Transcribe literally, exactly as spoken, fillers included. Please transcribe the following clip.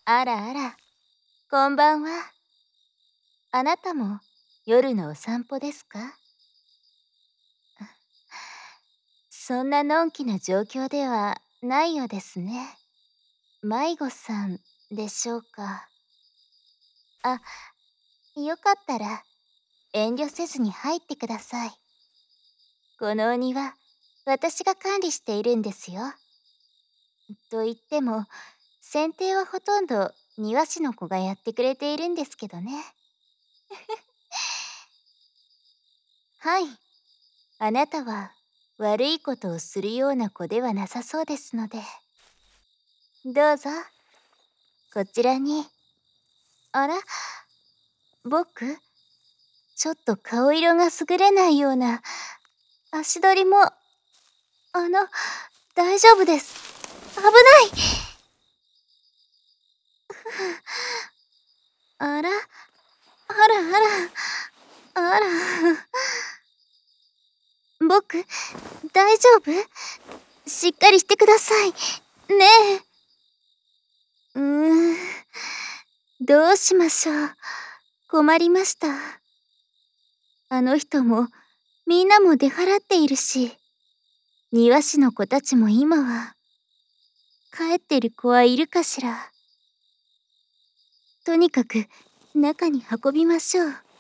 あらあら、こんばんは。あなたも夜のお散歩ですか？そんなのんきな状況ではないようですね。迷子さんでしょうか？あ、よかったら遠慮せずに入ってください。このお庭、私が管理しているんですよ。と言っても、剪定はほとんど庭師の子がやってくれているんですけどね。はい。あなたは悪いことをするような子ではなさそうですので。どうぞ、こちらに。あら、僕、ちょっと顔色が優れないような、足取りも、あの、大丈夫です。危ないあら、あらあら、あら。僕、大丈夫？しっかりしてください。ねえ。うーん、どうしましょう。困りました。あの人も、みんなも出払っているし、庭師の子たちも今は、帰ってる子はいるかしら。とにかく、中に運びましょう。